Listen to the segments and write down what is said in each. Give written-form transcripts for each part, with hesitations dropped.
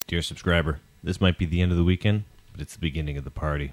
Dear subscriber, this might be the end of the weekend, but it's the beginning of the party.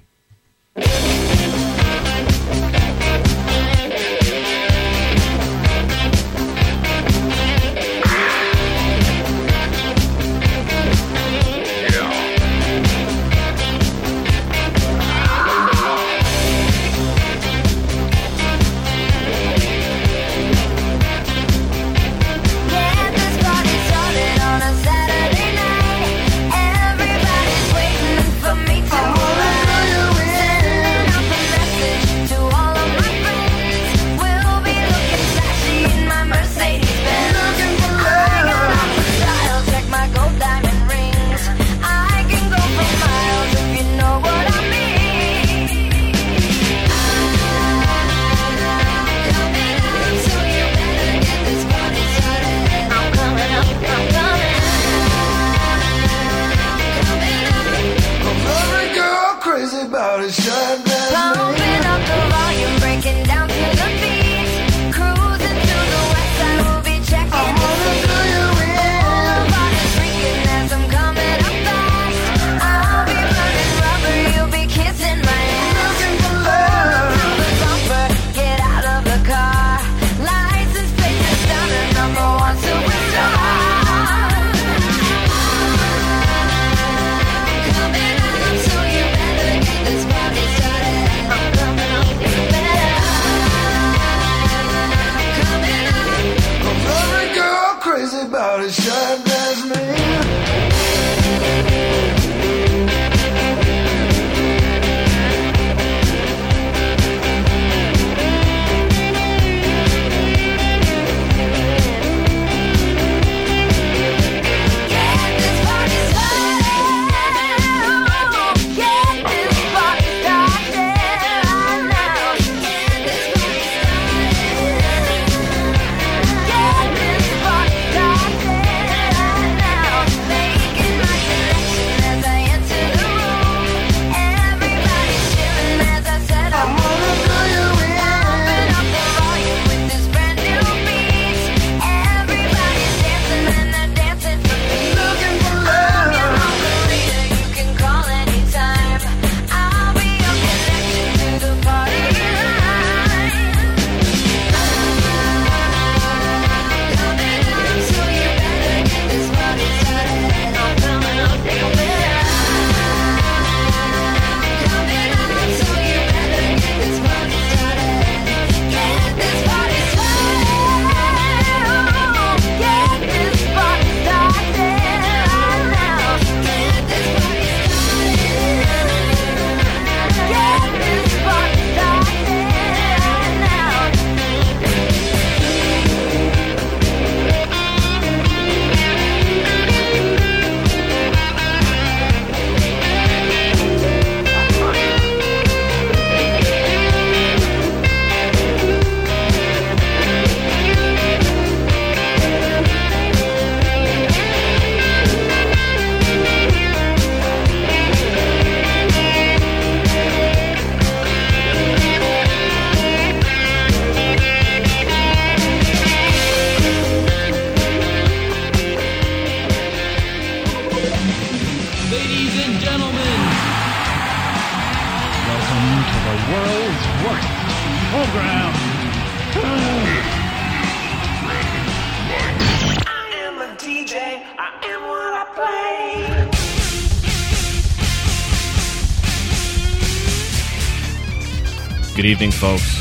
Good evening, folks.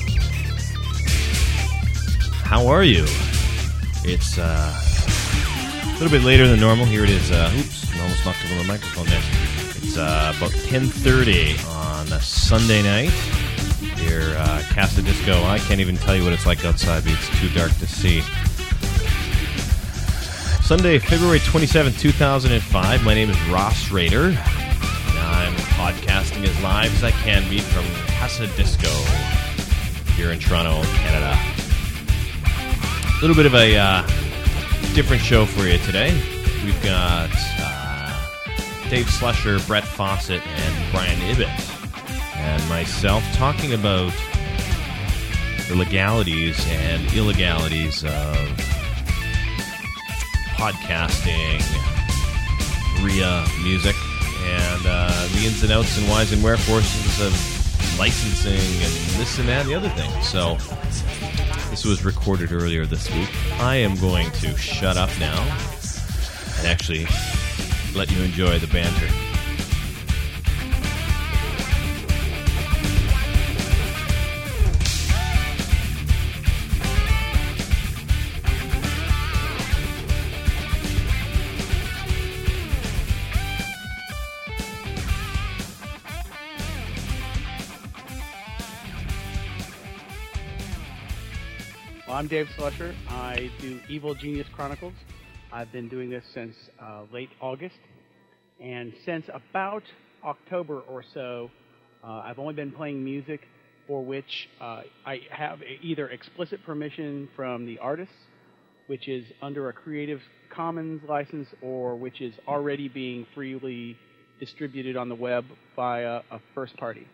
How are you? It's a little bit later than normal. Here it is. Oops, I almost knocked over the microphone there. It's about 10:30 on a Sunday night. Here, Casa Disco. I can't even tell you what it's like outside, but it's too dark to see. Sunday, February 27, 2005. My name is Ross Rader. And I'm podcasting as live as I can be from Casa Disco here in Toronto, Canada. A little bit of a different show for you today. We've got Dave Slusher, Brett Fawcett, and Brian Ibbett, and myself talking about the legalities and illegalities of podcasting, RIA Music, and the ins and outs and whys and wherefores of licensing and this and that and the other thing. So this was recorded earlier this week. I am going to shut up now and actually let you enjoy the banter. I'm Dave Slusher. I do Evil Genius Chronicles. I've been doing this since late August. And since about October or so, I've only been playing music for which I have either explicit permission from the artists, which is under a Creative Commons license, or which is already being freely distributed on the web via a first party.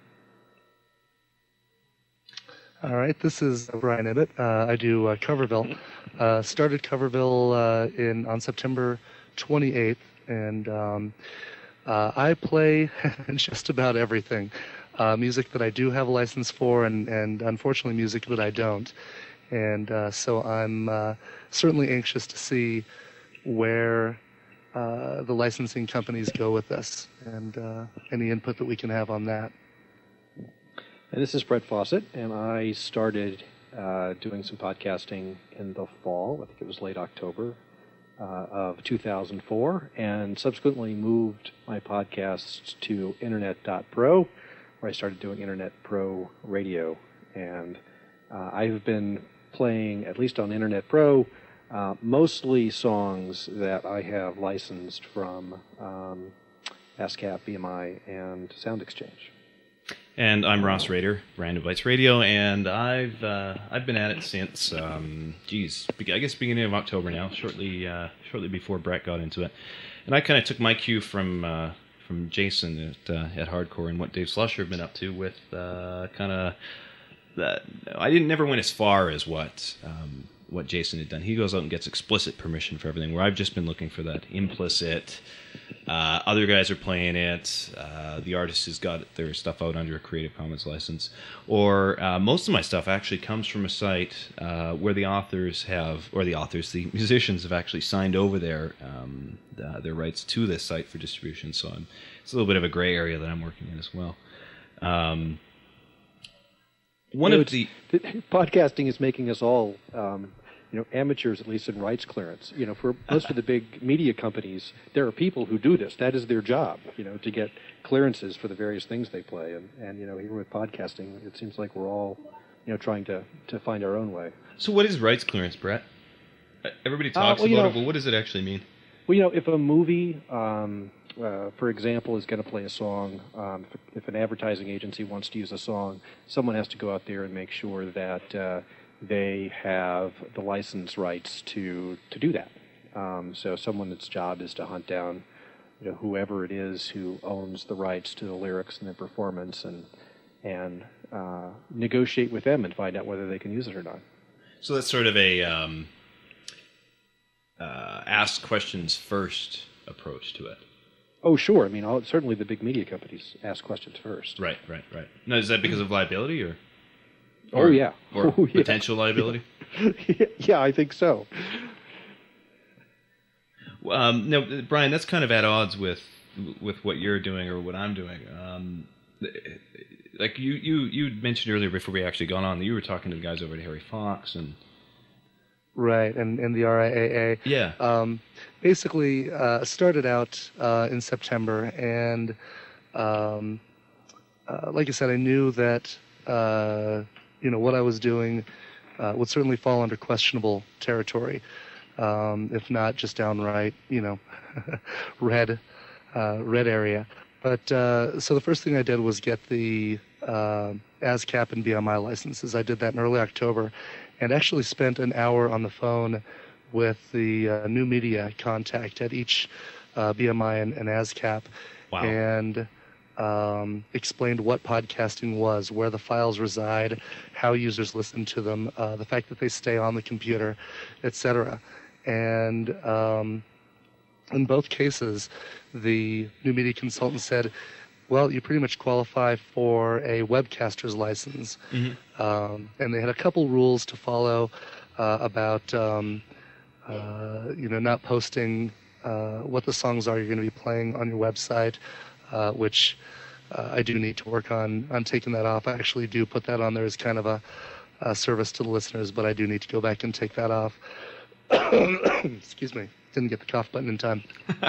All right, this is Brian Ibbett. I do Coverville. Started Coverville on September 28th, and I play just about everything. Music that I do have a license for, and unfortunately music that I don't. And so I'm certainly anxious to see where the licensing companies go with this, and any input that we can have on that. And this is Brett Fawcett, and I started doing some podcasting in the fall, I think it was late October of 2004, and subsequently moved my podcasts to Internet.pro, where I started doing Internet Pro Radio. And I've been playing, at least on Internet Pro, mostly songs that I have licensed from ASCAP, BMI, and Sound Exchange. And I'm Ross Rader, Random Bytes Radio, and I've been at it since, I guess beginning of October now, shortly before Brett got into it. And I kind of took my cue from Jason at Hardcore and what Dave Slusher have been up to with kind of that. I never went as far as what Jason had done. He goes out and gets explicit permission for everything, where I've just been looking for that implicit. Other guys are playing it. The artist has got their stuff out under a Creative Commons license. Or most of my stuff actually comes from a site where the musicians have actually signed over their rights to this site for distribution. So it's a little bit of a gray area that I'm working in as well. Podcasting is making us all amateurs, at least in rights clearance. For most of the big media companies, there are people who do this. That is their job, to get clearances for the various things they play. And here with podcasting, it seems like we're all, trying to find our own way. So what is rights clearance, Brett? Everybody talks about it, but what does it actually mean? Well, if a movie, for example, is going to play a song, if an advertising agency wants to use a song, someone has to go out there and make sure that they have the license rights to do that. So someone's job is to hunt down, whoever it is who owns the rights to the lyrics and the performance, and negotiate with them and find out whether they can use it or not. So that's sort of a ask questions first approach to it. Oh, sure. I mean, certainly the big media companies ask questions first. Right. Now, is that because of liability or yeah. Or potential liability? Yeah, I think so. Now, Brian, that's kind of at odds with what you're doing or what I'm doing. Like you mentioned earlier before we actually got on, that you were talking to the guys over at Harry Fox and... Right, and the RIAA. Yeah. Basically, started out in September, and like I said, I knew that what I was doing would certainly fall under questionable territory, if not just downright, red area. But so the first thing I did was get the ASCAP and BMI licenses. I did that in early October, and actually spent an hour on the phone with the new media contact at each BMI and ASCAP. Wow. And explained what podcasting was, where the files reside, how users listen to them, the fact that they stay on the computer, etc. And In both cases, the new media consultant said, well, you pretty much qualify for a webcaster's license. And they had a couple rules to follow about not posting what the songs are you're going to be playing on your website, which I do need to work on taking that off. I actually do put that on there as kind of a service to the listeners, but I do need to go back and take that off. Excuse me. Didn't get the cough button in time.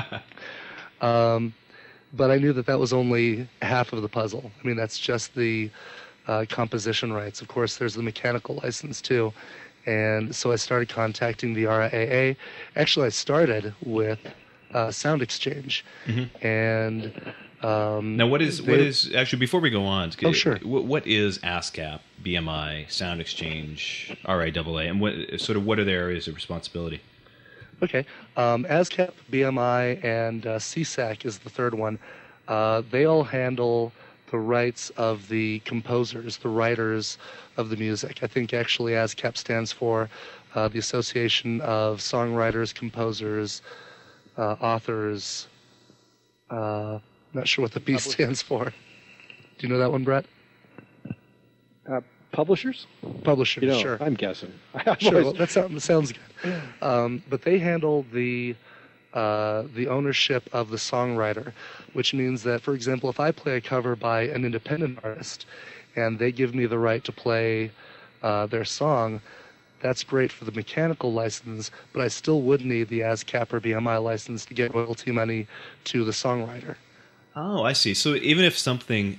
But I knew that was only half of the puzzle. I mean, that's just the composition rights. Of course, there's the mechanical license, too. And so I started contacting the RIAA. Actually, I started with Sound Exchange. And now, what is actually, before we go on, sure. What is ASCAP, BMI, Sound Exchange, RIAA, and what are their areas of responsibility? Okay. ASCAP, BMI, and CSAC is the third one. They all handle the rights of the composers, the writers of the music. I think actually ASCAP stands for the Association of Songwriters, Composers, Authors. Not sure what the B stands for. Do you know that one, Brett? Publishers? Publishers, sure. I'm guessing. Sure, well, that sounds good. But they handle the ownership of the songwriter, which means that, for example, if I play a cover by an independent artist and they give me the right to play their song, that's great for the mechanical license, but I still would need the ASCAP or BMI license to get royalty money to the songwriter. Oh, I see. So even if something,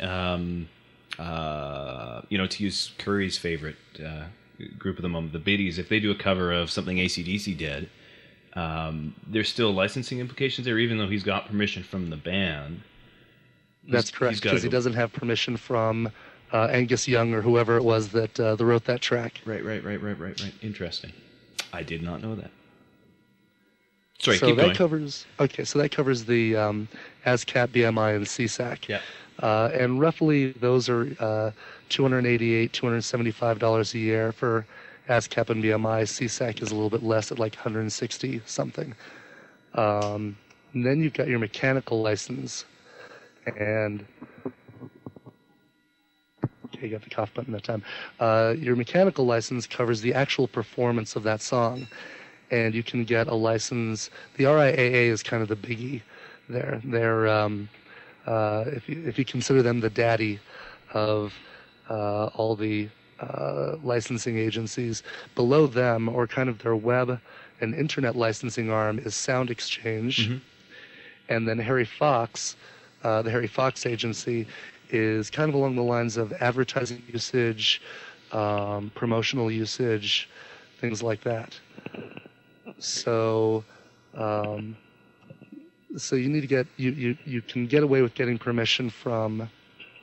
to use Curry's favorite group of the moment, the Biddies, if they do a cover of something AC/DC did, there's still licensing implications there, even though he's got permission from the band. That's correct, because he doesn't have permission from Angus Young or whoever it was that wrote that track. Right. Interesting. I did not know that. Sorry, so keep that going. That covers the ASCAP, BMI, and CSAC. Yeah. And roughly those are $288, $275 a year for ASCAP and BMI. CSAC is a little bit less at like $160 something. And then you've got your mechanical license. And okay, you got the cough button that time. Your mechanical license covers the actual performance of that song. And you can get a license. The RIAA is kind of the biggie there. They're if you consider them the daddy of all the licensing agencies, below them, or kind of their web and internet licensing arm, is Sound Exchange. And then Harry Fox, the Harry Fox agency, is kind of along the lines of advertising usage, promotional usage, things like that. So you need to get you can get away with getting permission from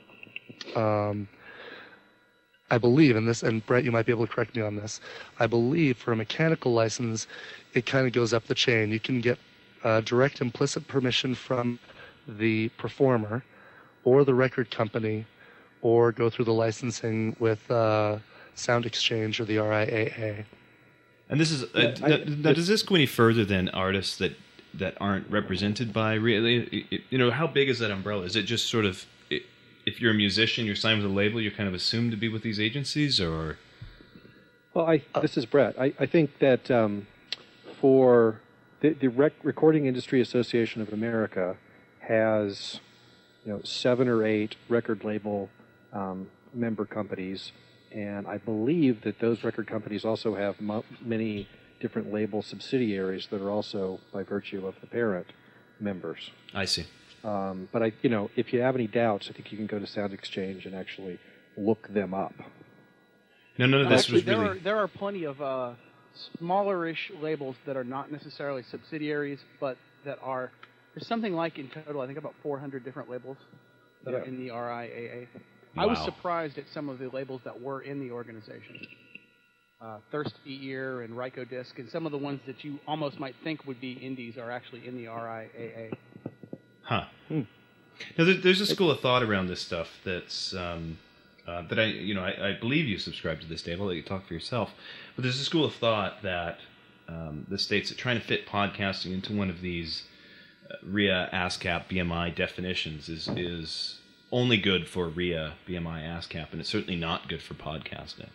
I believe in this, and Brett, you might be able to correct me on this. I believe for a mechanical license, it kind of goes up the chain. You can get direct implicit permission from the performer or the record company, or go through the licensing with Sound Exchange or the RIAA. And this is now, does this go any further than artists that aren't represented by really? How big is that umbrella? Is it just sort of, if you're a musician, you're signed with a label, you're kind of assumed to be with these agencies, or? Well, this is Brett. I think that for the Recording Industry Association of America has 7 or 8 record label member companies. And I believe that those record companies also have many different label subsidiaries that are also, by virtue of the parent, members. I see. But if you have any doubts, I think you can go to Sound Exchange and actually look them up. None of this actually, was really. There are plenty of smaller-ish labels that are not necessarily subsidiaries, but that are. There's something like in total, I think about 400 different labels that are in the RIAA. Wow. I was surprised at some of the labels that were in the organization. Thirsty Ear and Ryko Disc, and some of the ones that you almost might think would be indies are actually in the RIAA. Huh. Now, there's a school of thought around this stuff that's that I believe you subscribe to this, Dave. I'll let you talk for yourself. But there's a school of thought that states that trying to fit podcasting into one of these RIA, ASCAP, BMI definitions is only good for RIA, BMI, ASCAP, and it's certainly not good for podcasting.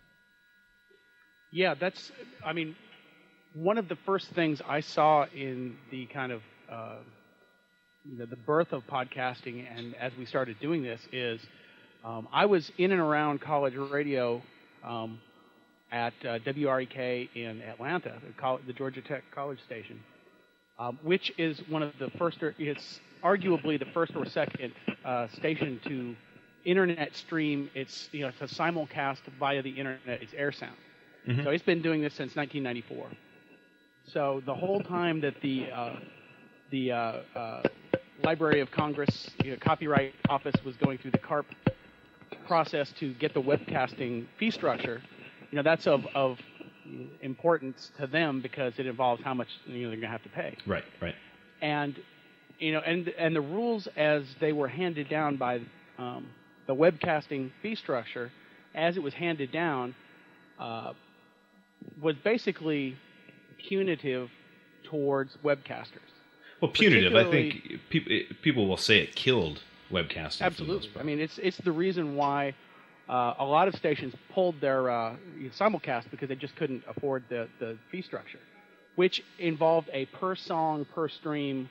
Yeah, one of the first things I saw in the kind of the birth of podcasting, and as we started doing this, is I was in and around college radio at WREK in Atlanta, the Georgia Tech College station, which is one of the first, it's arguably the first or second station to internet stream. It's it's a simulcast via the internet. It's AirSound. So it's been doing this since 1994. So the whole time that the Library of Congress Copyright Office was going through the CARP process to get the webcasting fee structure, that's of importance to them because it involves how much they're going to have to pay. Right. And and the rules as they were handed down by the webcasting fee structure, as it was handed down, was basically punitive towards webcasters. Well, punitive. I think people will say it killed webcasting. Absolutely. I mean, it's the reason why a lot of stations pulled their simulcast because they just couldn't afford the fee structure, which involved a per song per stream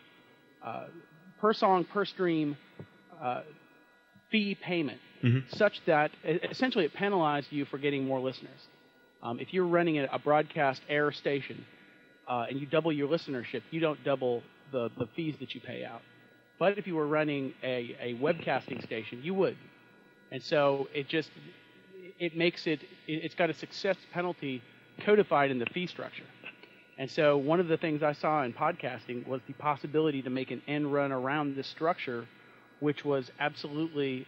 fee payment, such that essentially it penalized you for getting more listeners. If you're running a broadcast air station and you double your listenership, you don't double the fees that you pay out. But if you were running a webcasting station, you would. And so it makes it's got a success penalty codified in the fee structure. And so one of the things I saw in podcasting was the possibility to make an end run around this structure, which was absolutely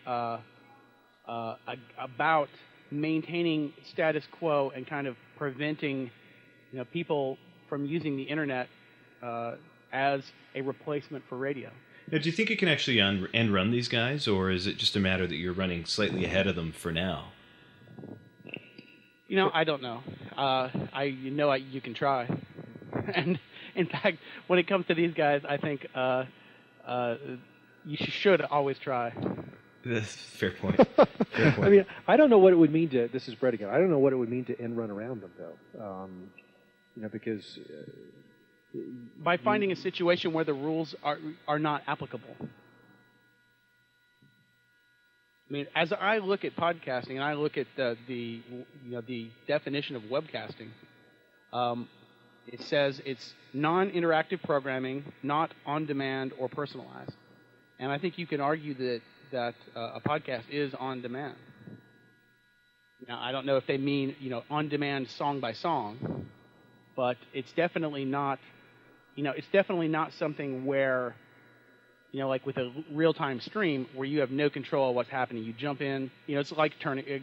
about maintaining status quo and kind of preventing people from using the internet as a replacement for radio. Now, do you think you can actually end run these guys, or is it just a matter that you're running slightly ahead of them for now? I don't know. You can try. And in fact, when it comes to these guys, I think you should always try. Fair point. Fair point. I mean, I don't know what it would mean to. This is Brett again. I don't know what it would mean to end run around them, though. Because by finding a situation where the rules are not applicable. I mean, as I look at podcasting and I look at the definition of webcasting, it says it's non-interactive programming, not on-demand or personalized. And I think you can argue that a podcast is on demand. Now, I don't know if they mean on demand song by song, but it's definitely not something where like with a real time stream where you have no control of what's happening. You jump in, it's like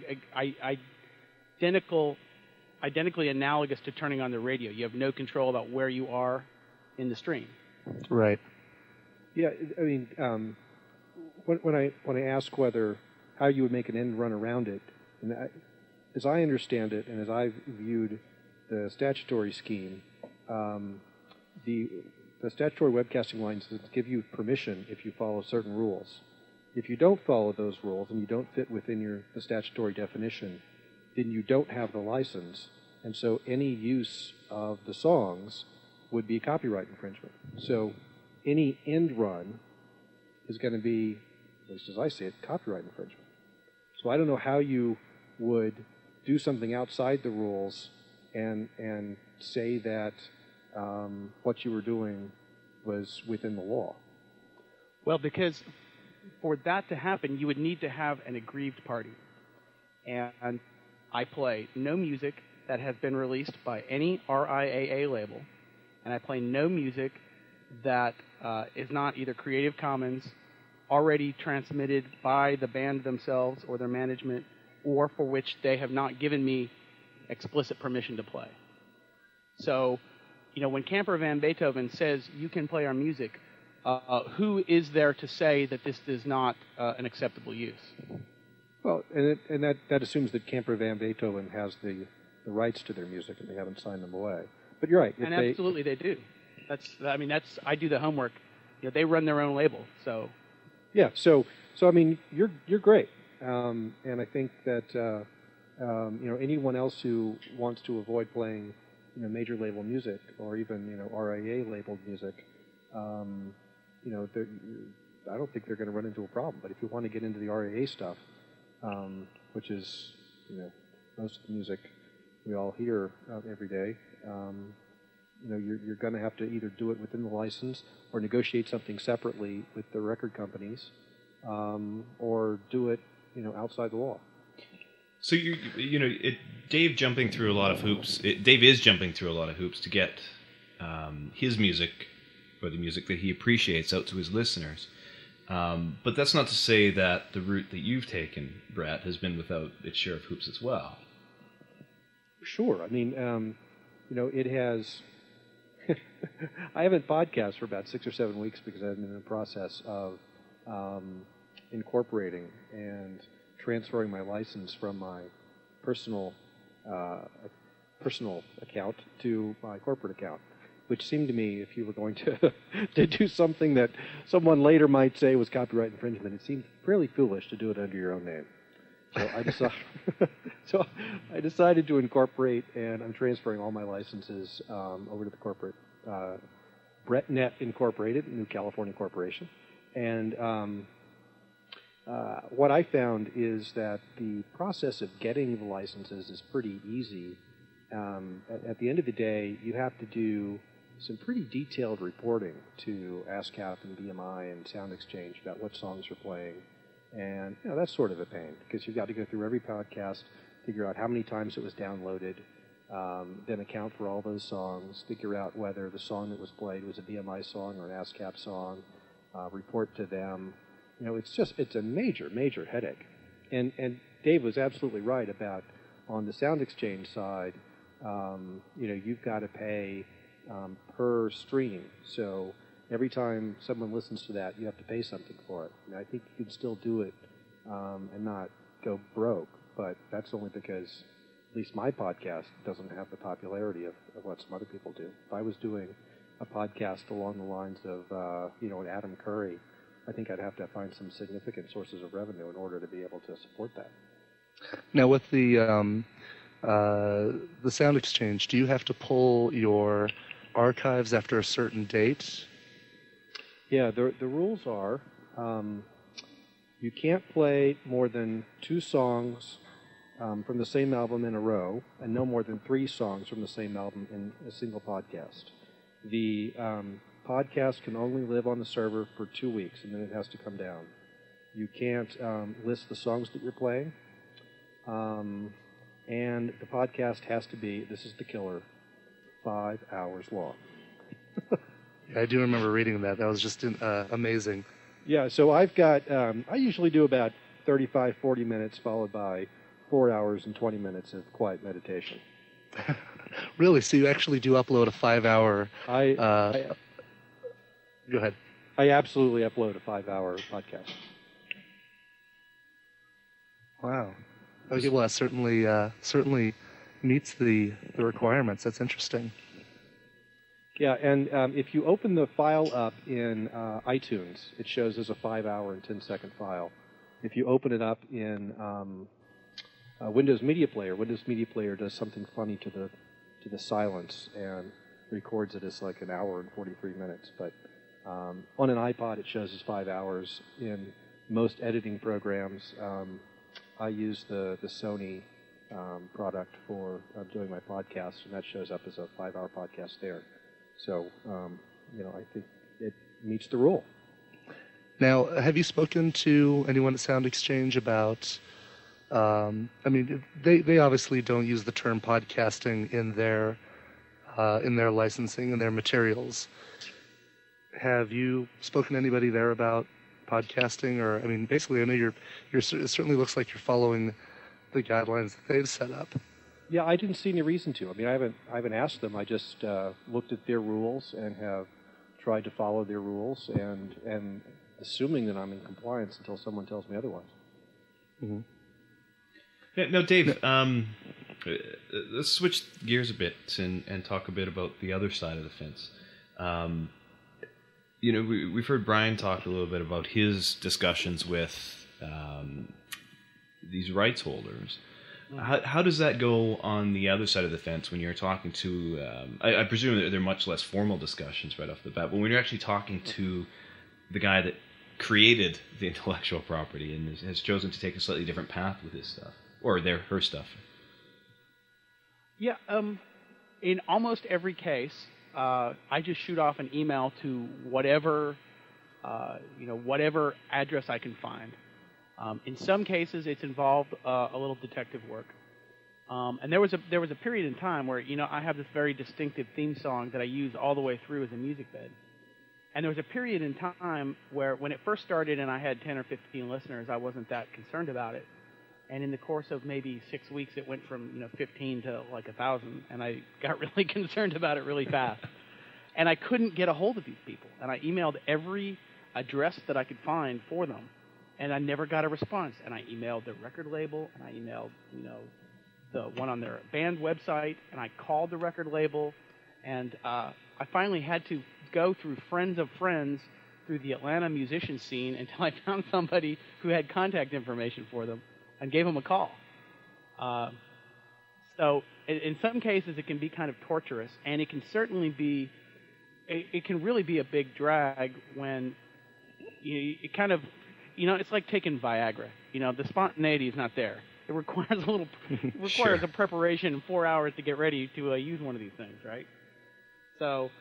identically analogous to turning on the radio. You have no control about where you are in the stream. Right. Yeah, I mean, when I ask how you would make an end run around it, and as I understand it, and as I've viewed the statutory scheme, the statutory webcasting licenses give you permission if you follow certain rules. If you don't follow those rules and you don't fit within the statutory definition, then you don't have the license, and so any use of the songs would be copyright infringement. So any end run is going to be, at least as I see it, copyright infringement. So I don't know how you would do something outside the rules and say that what you were doing was within the law. Well, because for that to happen, you would need to have an aggrieved party. And I play no music that has been released by any RIAA label, and I play no music that is not either Creative Commons, already transmitted by the band themselves or their management, or for which they have not given me explicit permission to play. So, when Camper Van Beethoven says you can play our music, who is there to say that this is not an acceptable use? Well, and that assumes that Camper Van Beethoven has the rights to their music and they haven't signed them away. But you're right. Absolutely they do. I do the homework they run their own label. So yeah, so I mean, you're great, and I think that anyone else who wants to avoid playing major label music or even RIA labeled music, I don't think they're going to run into a problem. But if you want to get into the RIA stuff, which is most of the music we all hear every day, you're going to have to either do it within the license or negotiate something separately with the record companies, or do it outside the law. So Dave jumping through a lot of hoops. Dave is jumping through a lot of hoops to get his music, or the music that he appreciates, out to his listeners. But that's not to say that the route that you've taken, Brett, has been without its share of hoops as well. Sure. I mean, it has. I haven't podcast for about 6 or 7 weeks because I've been in the process of incorporating and transferring my license from my personal account to my corporate account, which seemed to me, if you were going to do something that someone later might say was copyright infringement, it seemed fairly foolish to do it under your own name. So I decided to incorporate, and I'm transferring all my licenses over to the corporate BrettNet Incorporated, New California Corporation, and what I found is that the process of getting the licenses is pretty easy. At the end of the day, you have to do some pretty detailed reporting to ASCAP and BMI and Sound Exchange about what songs you're playing. And that's sort of a pain because you've got to go through every podcast, figure out how many times it was downloaded, then account for all those songs, figure out whether the song that was played was a BMI song or an ASCAP song, report to them. It's a major headache. And Dave was absolutely right about on the Sound Exchange side, you've got to pay per stream. So every time someone listens to that, you have to pay something for it. And I think you can still do it and not go broke, but that's only because at least my podcast doesn't have the popularity of what some other people do. If I was doing a podcast along the lines of, an Adam Curry, I think I'd have to find some significant sources of revenue in order to be able to support that. Now, with the Sound Exchange, do you have to pull your archives after a certain date? Yeah, the rules are you can't play more than 2 songs from the same album in a row, and no more than 3 songs from the same album in a single podcast. The podcast can only live on the server for 2 weeks, and then it has to come down. You can't list the songs that you're playing, and the podcast has to be, this is the killer, 5 hours long. I do remember reading that. That was just amazing. Yeah, so I've got, I usually do about 35, 40 minutes, followed by 4 hours and 20 minutes of quiet meditation. Really? So you actually do upload a 5-hour... Go ahead. I absolutely upload a 5-hour podcast. Wow. Okay, well, that certainly meets the requirements. That's interesting. Yeah, and if you open the file up in iTunes, it shows as a 5-hour and 10-second file. If you open it up in Windows Media Player does something funny to the silence and records it as like an hour and 43 minutes. But on an iPod, it shows as 5 hours. In most editing programs, I use the Sony product for doing my podcast, and that shows up as a 5-hour podcast there. So, I think it meets the rule. Now, have you spoken to anyone at Sound Exchange about, they obviously don't use the term podcasting in their licensing and their materials. Have you spoken to anybody there about podcasting? Or, basically, I know it certainly looks like you're following the guidelines that they've set up. Yeah, I didn't see any reason to. I haven't asked them. I just looked at their rules and have tried to follow their rules, and assuming that I'm in compliance until someone tells me otherwise. Mm-hmm. Yeah, no, Dave. Let's switch gears a bit and talk a bit about the other side of the fence. we've heard Brian talk a little bit about his discussions with these rights holders. How does that go on the other side of the fence when you're talking to, I presume that they're much less formal discussions right off the bat, but when you're actually talking to the guy that created the intellectual property and has chosen to take a slightly different path with his stuff, or her stuff? Yeah, in almost every case, I just shoot off an email to whatever address I can find. In some cases, it's involved a little detective work. And there was a period in time where I have this very distinctive theme song that I use all the way through as a music bed. And there was a period in time where, when it first started and I had 10 or 15 listeners, I wasn't that concerned about it. And in the course of maybe 6 weeks, it went from 15 to like 1,000, and I got really concerned about it really fast. And I couldn't get a hold of these people, and I emailed every address that I could find for them, and I never got a response. And I emailed the record label, and I emailed the one on their band website, and I called the record label, and I finally had to go through friends of friends through the Atlanta musician scene until I found somebody who had contact information for them and gave them a call. So in some cases it can be kind of torturous, and it can certainly be, it can really be a big drag when it kind of, it's like taking Viagra. The spontaneity is not there. It requires a preparation, 4 hours to get ready to use one of these things, right? So,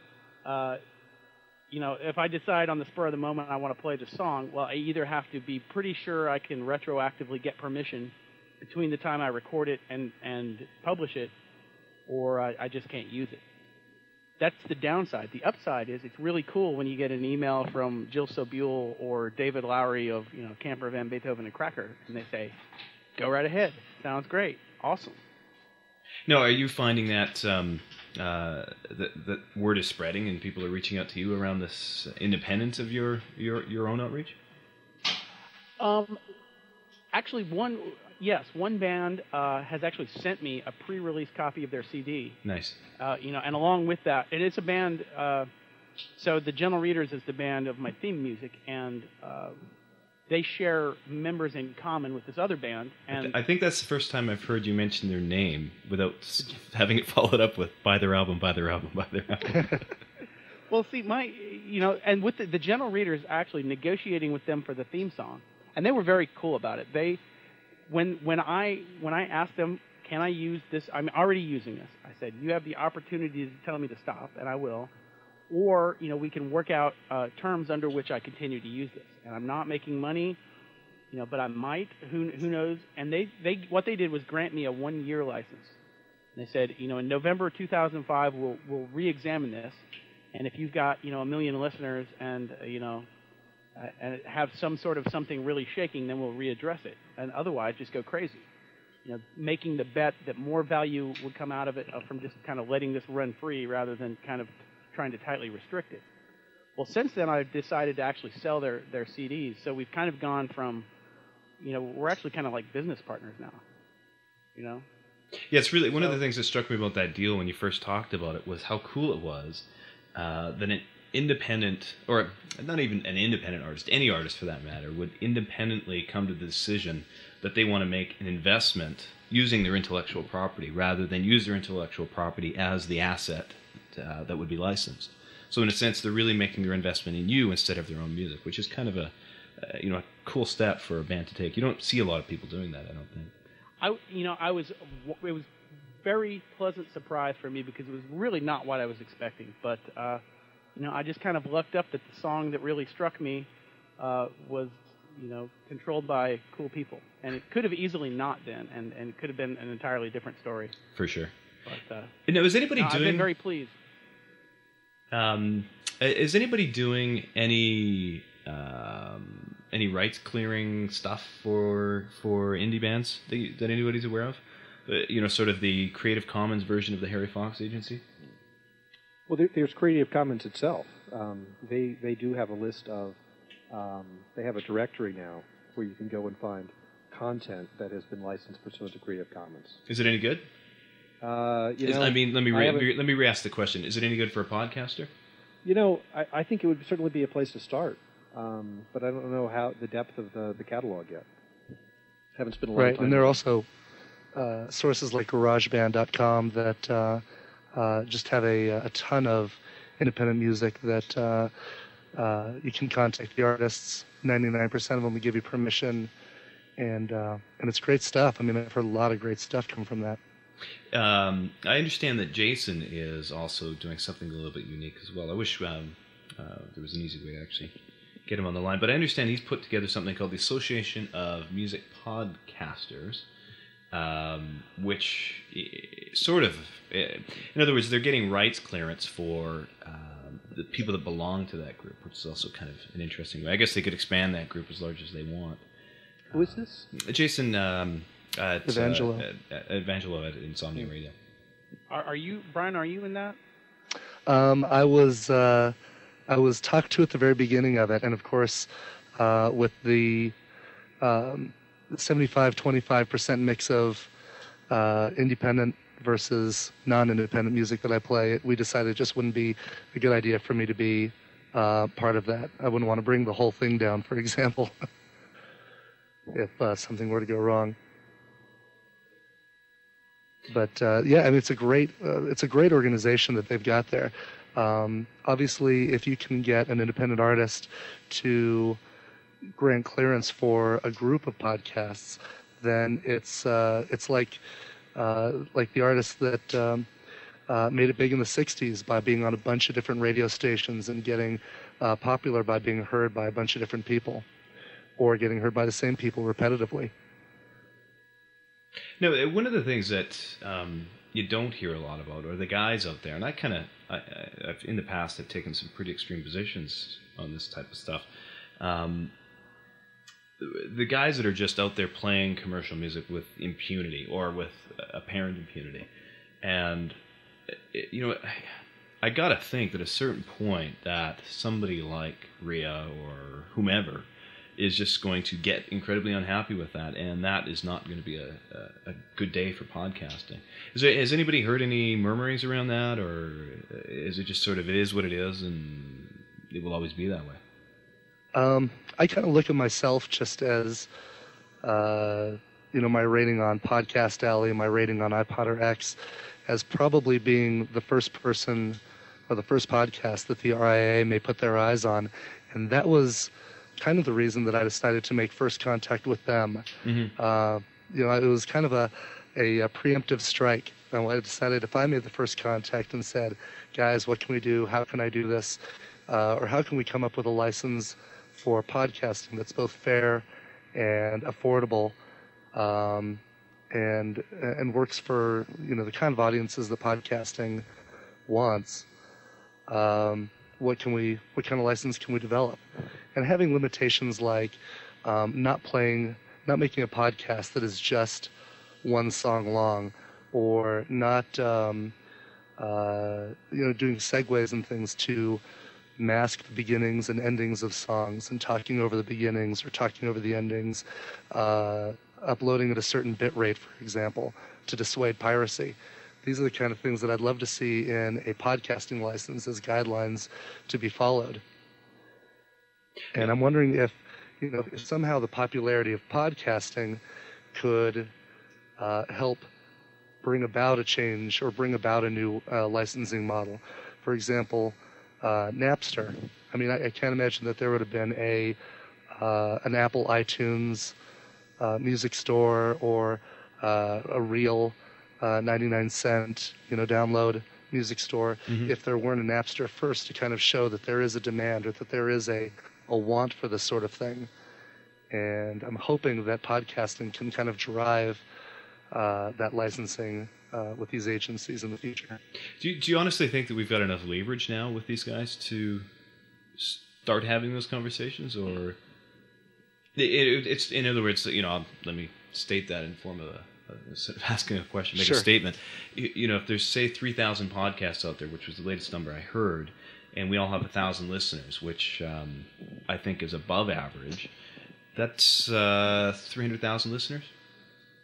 if I decide on the spur of the moment I want to play the song, well, I either have to be pretty sure I can retroactively get permission between the time I record it and publish it, or I just can't use it. That's the downside. The upside is it's really cool when you get an email from Jill Sobule or David Lowery of Camper Van Beethoven and Cracker, and they say, "Go right ahead. Sounds great. Awesome." No, are you finding that that word is spreading and people are reaching out to you around this independence of your own outreach? Actually, one band has actually sent me a pre-release copy of their CD. Nice. And along with that, and it's a band. So the Gentle Readers is the band of my theme music, and they share members in common with this other band. And I think that's the first time I've heard you mention their name without having it followed up with "buy their album, buy their album, buy their album." Well, see, and with the Gentle Readers, actually negotiating with them for the theme song, and they were very cool about it. When I asked them, can I use this? I'm already using this. I said, you have the opportunity to tell me to stop, and I will. Or, we can work out terms under which I continue to use this. And I'm not making money, but I might. Who knows? And what they did was grant me a 1-year license. And they said, in November 2005, we'll re-examine this. And if you've got, 1 million listeners and, and have some sort of something really shaking, then we'll readdress it. And otherwise, just go crazy. Making the bet that more value would come out of it from just kind of letting this run free rather than kind of trying to tightly restrict it. Well, since then, I've decided to actually sell their CDs. So we've kind of gone from, we're actually kind of like business partners now. Yeah, it's really one of the things that struck me about that deal when you first talked about it was how cool it was that an independent, or not even an independent artist, any artist for that matter, would independently come to the decision that they want to make an investment using their intellectual property rather than use their intellectual property as the asset that would be licensed. So in a sense, they're really making their investment in you instead of their own music, which is kind of a cool step for a band to take. You don't see a lot of people doing that, I don't think. It was very pleasant surprise for me because it was really not what I was expecting. But I just kind of lucked up that the song that really struck me was controlled by cool people, and it could have easily not been, and it could have been an entirely different story. For sure. But is anybody doing? I've been very pleased. Is anybody doing any rights clearing stuff for indie bands that anybody's aware of? Sort of the Creative Commons version of the Harry Fox Agency. Well, there's Creative Commons itself. They do have a list of. They have a directory now where you can go and find content that has been licensed pursuant to Creative Commons. Is it any good? Let me re-ask the question. Is it any good for a podcaster? I think it would certainly be a place to start, but I don't know how the depth of the catalog yet. Haven't spent a lot of time. And there are also sources like GarageBand.com that just have a ton of independent music that you can contact the artists. 99% of them will give you permission, and it's great stuff. I mean, I've heard a lot of great stuff come from that. I understand that Jason is also doing something a little bit unique as well. I wish there was an easy way to actually get him on the line, but I understand he's put together something called the Association of Music Podcasters, which sort of, in other words, they're getting rights clearance for the people that belong to that group, which is also kind of an interesting way. I guess they could expand that group as large as they want. Who is this? Jason Evangelo. Evangelo at Insomnia Radio. Are you, Brian? Are you in that? I was talked to at the very beginning of it, and of course, with the 75-25% mix of independent versus non-independent music that I play, we decided it just wouldn't be a good idea for me to be part of that. I wouldn't want to bring the whole thing down, for example, if something were to go wrong. But yeah, I mean, it's a great organization that they've got there. Obviously, if you can get an independent artist to grant clearance for a group of podcasts, then it's like the artists that made it big in the '60s by being on a bunch of different radio stations and getting popular by being heard by a bunch of different people, or getting heard by the same people repetitively. No, one of the things that you don't hear a lot about are the guys out there, and I've in the past have taken some pretty extreme positions on this type of stuff. The guys that are just out there playing commercial music with impunity or with apparent impunity, and I gotta think that at a certain point that somebody like Rhea or whomever is just going to get incredibly unhappy with that, and that is not going to be a good day for podcasting. Has anybody heard any murmurings around that, or is it just sort of it is what it is, and it will always be that way? I kind of look at myself just as, my rating on Podcast Alley, my rating on iPodder X, as probably being the first person or the first podcast that the RIAA may put their eyes on, and that was kind of the reason that I decided to make first contact with them. Mm-hmm. It was kind of a preemptive strike. And I decided if I made the first contact and said, guys, what can we do? How can I do this? Or how can we come up with a license for podcasting that's both fair and affordable, and works for the kind of audiences that podcasting wants? What kind of license can we develop? And having limitations like not making a podcast that is just one song long, or not doing segues and things to mask the beginnings and endings of songs, and talking over the beginnings or talking over the endings, uploading at a certain bit rate, for example, to dissuade piracy. These are the kind of things that I'd love to see in a podcasting license as guidelines to be followed. And I'm wondering if somehow the popularity of podcasting could help bring about a change or bring about a new licensing model. For example, Napster. I mean, I can't imagine that there would have been an Apple iTunes music store or a real 99-cent download music store, mm-hmm. if there weren't a Napster first to kind of show that there is a demand or that there is a want for this sort of thing. And I'm hoping that podcasting can kind of drive that licensing with these agencies in the future. Do you honestly think that we've got enough leverage now with these guys to start having those conversations, or it's in other words, let me state that in form of instead of asking a question, make Sure. a statement. If there's say 3,000 podcasts out there, which was the latest number I heard, and we all have 1,000 listeners, which I think is above average. That's 300,000 listeners.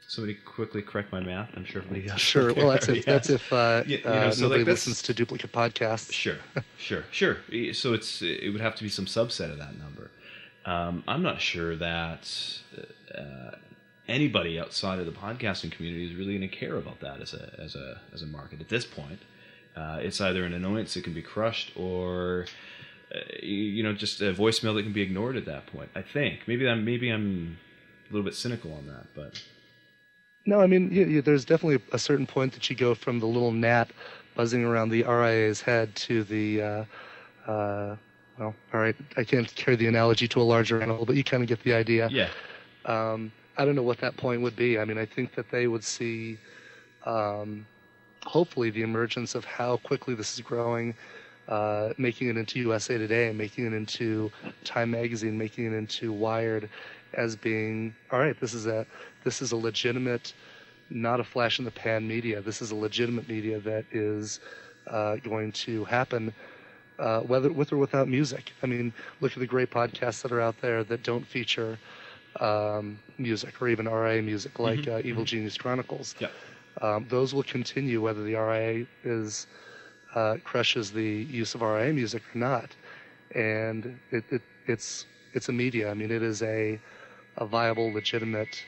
Somebody quickly correct my math. I'm sure everybody else. Sure. Well, that's if so nobody like listens to duplicate podcasts. Sure. So it would have to be some subset of that number. I'm not sure that anybody outside of the podcasting community is really going to care about that as a market at this point. It's either an annoyance that can be crushed, or just a voicemail that can be ignored at that point. I think maybe I'm a little bit cynical on that, but. No, I mean, there's definitely a certain point that you go from the little gnat buzzing around the RIA's head to the, all right, I can't carry the analogy to a larger animal, but you kind of get the idea. Yeah. I don't know what that point would be. I mean, I think that they would see, hopefully, the emergence of how quickly this is growing, making it into USA Today, making it into Time Magazine, making it into Wired, as being, all right, this is a legitimate, not a flash in the pan media. This is a legitimate media that is going to happen, whether with or without music. I mean, look at the great podcasts that are out there that don't feature music or even RIA music, like Evil Genius Chronicles. Yep. Those will continue whether the RIA crushes the use of RIA music or not. And it's a media. I mean, it is a viable, legitimate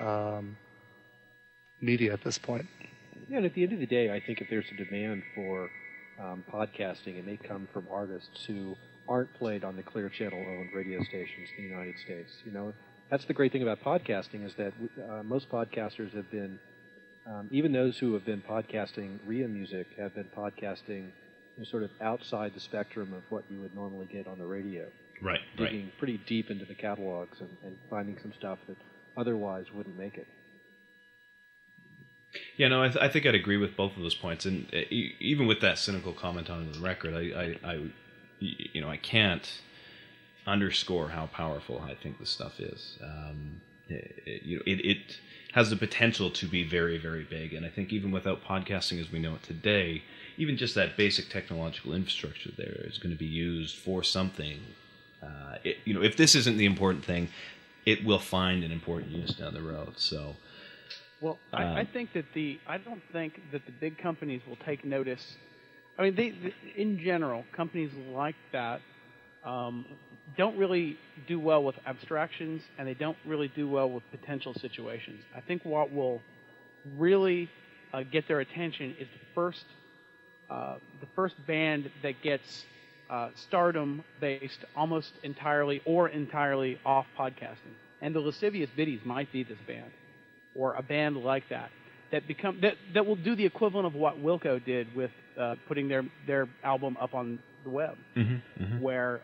media at this point. Yeah, and at the end of the day, I think if there's a demand for podcasting, it may come from artists who aren't played on the Clear Channel-owned radio stations in the United States. That's the great thing about podcasting, is that most podcasters have been, even those who have been podcasting RIA music, have been podcasting sort of outside the spectrum of what you would normally get on the radio. Right. Digging pretty deep into the catalogs and finding some stuff that otherwise wouldn't make it. Yeah, no, I think I'd agree with both of those points, and even with that cynical comment on the record, I can't underscore how powerful I think this stuff is. It has the potential to be very, very big, and I think even without podcasting as we know it today, even just that basic technological infrastructure there is going to be used for something. If this isn't the important thing, it will find an important use down the road. So, well, I think that I don't think that the big companies will take notice. I mean, in general, companies like that don't really do well with abstractions, and they don't really do well with potential situations. I think what will really get their attention is the first band that gets stardom based almost entirely off podcasting. And the Lascivious Biddies might be this band, or a band like that that will do the equivalent of what Wilco did with putting their album up on the web, where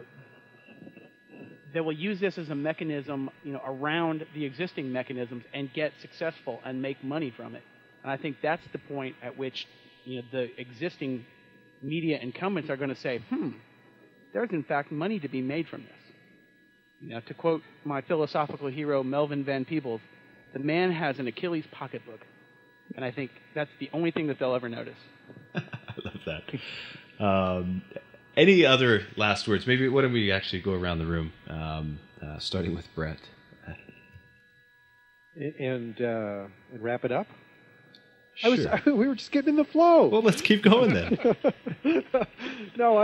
they will use this as a mechanism, around the existing mechanisms and get successful and make money from it. And I think that's the point at which the existing media incumbents are going to say, there's in fact money to be made from this. To quote my philosophical hero Melvin Van Peebles, the man has an Achilles pocketbook. And I think that's the only thing that they'll ever notice. I love that. Any other last words? Maybe why don't we actually go around the room, starting with Brett. And wrap it up? Sure. We were just getting in the flow. Well, let's keep going then. No,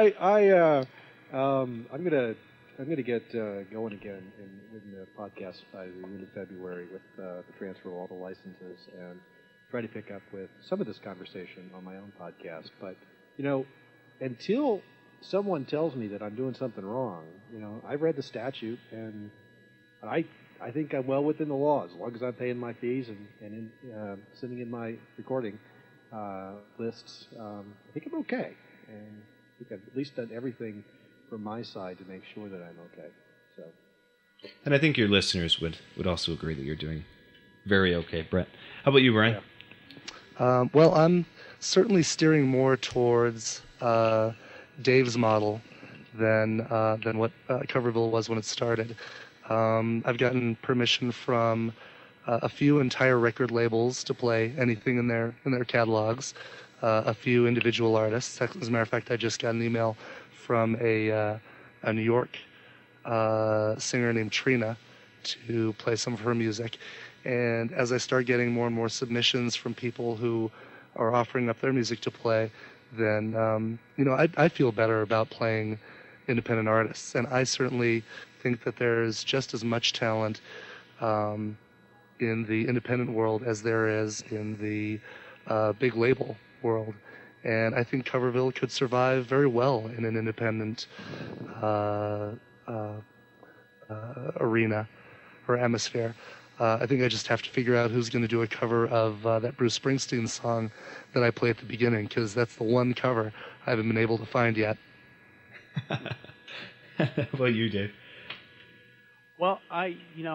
I'm gonna get going again in the podcast by the end of February with the transfer of all the licenses, and try to pick up with some of this conversation on my own podcast. But until someone tells me that I'm doing something wrong, I read the statute, and I think I'm well within the law as long as I'm paying my fees and sending in my recording lists. I think I'm okay, and I think I've at least done everything from my side to make sure that I'm okay. So, and I think your listeners would also agree that you're doing very okay, Brett. How about you, Brian? Yeah. Well, I'm certainly steering more towards Dave's model than what Coverville was when it started. I've gotten permission from a few entire record labels to play anything in their catalogs. A few individual artists. As a matter of fact, I just got an email from a New York singer named Trina to play some of her music. And as I start getting more and more submissions from people who are offering up their music to play, then I feel better about playing independent artists. And I certainly think that there's just as much talent in the independent world as there is in the big label world. And I think Coverville could survive very well in an independent arena or atmosphere. I think I just have to figure out who's going to do a cover of that Bruce Springsteen song that I play at the beginning, because that's the one cover I haven't been able to find yet. How about you, Dave? Well, I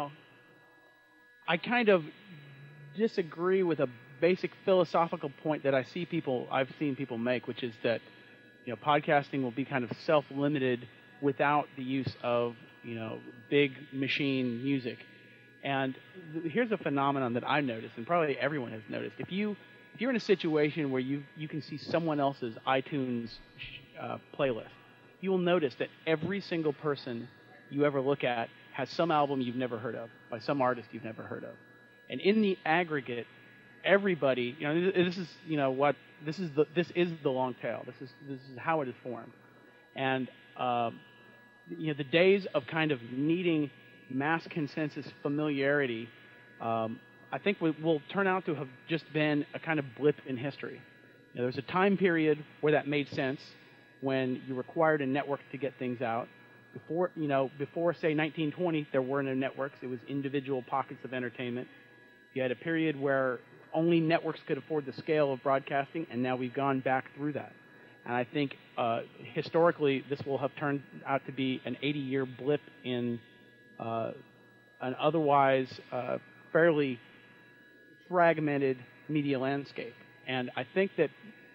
kind of disagree with a basic philosophical point that I've seen people make, which is that podcasting will be kind of self-limited without the use of big machine music. And here's a phenomenon that I've noticed, and probably everyone has noticed. If you're in a situation where you can see someone else's iTunes playlist, you will notice that every single person you ever look at has some album you've never heard of by some artist you've never heard of. And in the aggregate, everybody, this is the long tail. This is how it is formed. And the days of kind of needing mass consensus familiarity, I think will turn out to have just been a kind of blip in history. There was a time period where that made sense, when you required a network to get things out. Before say 1920, there were no networks. It was individual pockets of entertainment. You had a period where only networks could afford the scale of broadcasting, and now we've gone back through that. And I think historically, this will have turned out to be an 80-year blip in an otherwise fairly fragmented media landscape. And I think that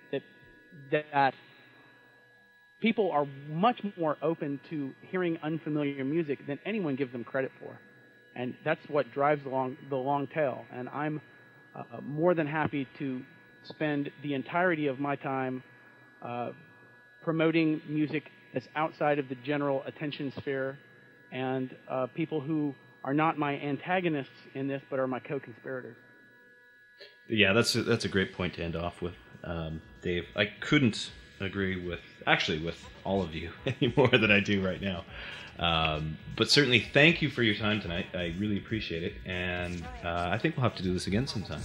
people are much more open to hearing unfamiliar music than anyone gives them credit for. And that's what drives the long tail. And I'm more than happy to spend the entirety of my time promoting music that's outside of the general attention sphere, and people who are not my antagonists in this, but are my co-conspirators. Yeah, that's a great point to end off with, Dave. I couldn't agree with all of you any more than I do right now. But certainly, thank you for your time tonight. I really appreciate it, and I think we'll have to do this again sometime.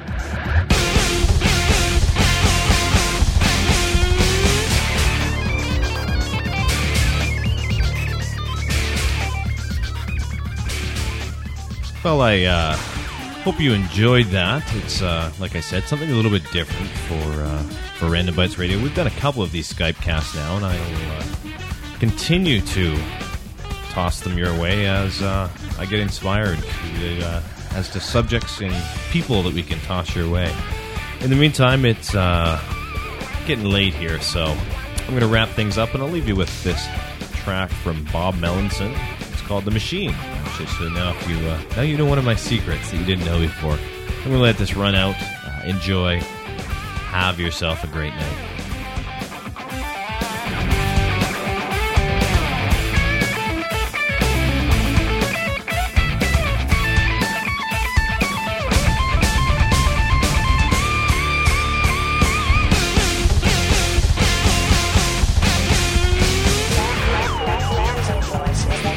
Well, I hope you enjoyed that. It's, like I said, something a little bit different for Random Bytes Radio. We've done a couple of these Skype casts now, and I will continue to toss them your way as I get inspired as to subjects and people that we can toss your way. In the meantime, it's getting late here, so I'm going to wrap things up, and I'll leave you with this track from Bob Melanson. It's called The Machine. So now you know one of my secrets that you didn't know before. I'm going to let this run out. Enjoy. Have yourself a great night.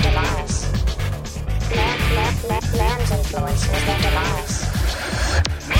Man's influence was their demise.